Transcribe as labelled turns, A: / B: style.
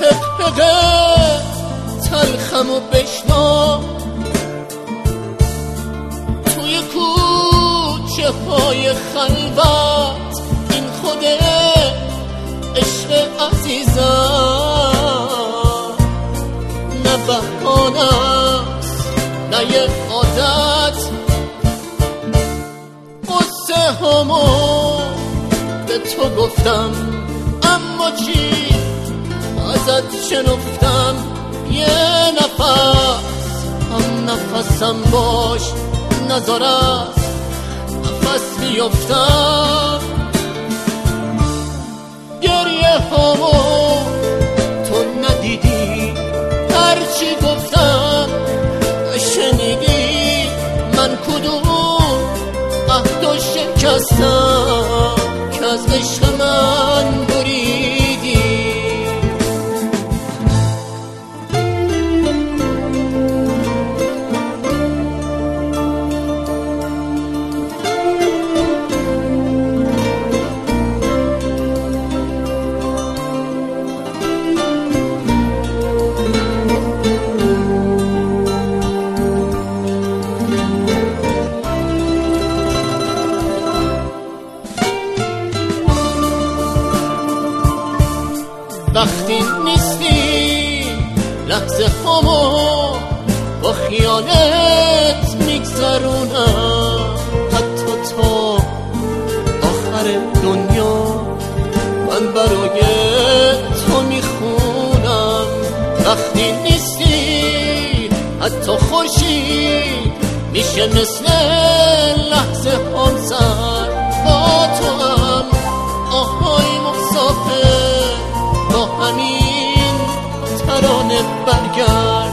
A: حقه تلخمو بشنو توی کوچه های خلوت این خوده عشق عزیزم نه بهانه است نه یه عادت قصه همو به تو گفتم اما چی ازت شنفتم یه نفس هم نفسم باش نذار از نفس بیفتم گریه همو تو ندیدی هرچی گفتم شنیدی من کدوم عهد و شکستم که از عشق من بریدی وقتی نیستی لحظه همو با خیالت میگذرونم حتی تا آخر دنیا من برای تو میخونم وقتی نیستی حتی خورشید میشه مثل لحظه هم سر با تو هم آهای مسافر با همین ترانه برگرد